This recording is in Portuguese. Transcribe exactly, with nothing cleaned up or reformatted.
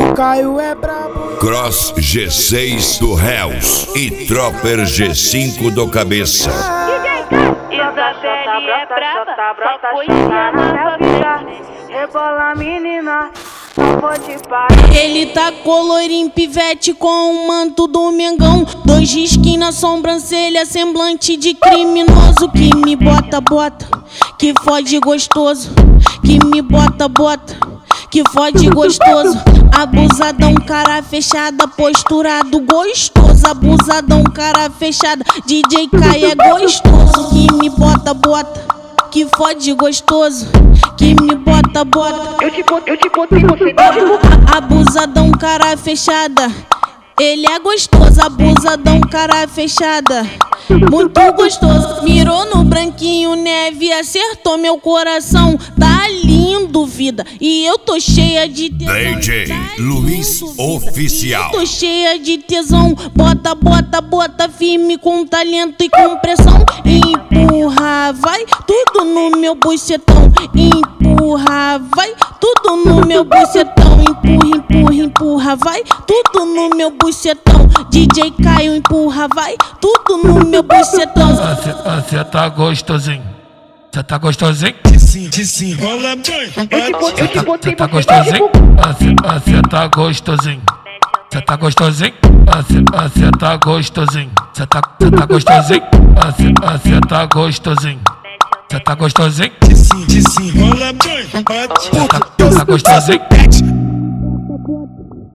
Caio é brabo. Cross G seis do Hells e Tropper G cinco do Cabeça. Isabelle é brava, só foi na vida. Rebola menina, pode parar. Ele tá colorinho pivete com o manto do Mengão. Dois risquinhos na sobrancelha, semblante de criminoso. Que me bota, bota, que fode gostoso. Que me bota, bota, que fode gostoso. Abusadão, cara fechada, posturado gostoso. Abusadão, cara fechada, D J Caio é gostoso. Que me bota, bota, que fode gostoso. Que me bota, bota, Eu te botei, eu te botei, você abusadão, cara fechada. Ele é gostoso, abusadão, cara fechada. Muito gostoso. Mirou no branquinho, neve, acertou meu coração. Tá lindo, vida. E eu tô cheia de tesão. D J Tá Luiz lindo, vida. Oficial. E eu tô cheia de tesão. Bota, bota, bota firme com talento e com pressão. Empurra, vai tudo no meu bucetão. Empurra, vai tudo no meu bucetão. Empurra, empurra, empurra, vai tudo no meu bucetão. D J Caio empurra, vai tudo no meu bucetão. Você tá gostosinho, você tá gostosinho, Desenrola bem. Eu te botei, você tá você gostosinho, você tá gostosinho, você tá gostosinho, você tá gostosinho, você tá você tá gostosinho, você tá gostosinho, você tá gostosinho, Desenrola bem. você tá gostosinho.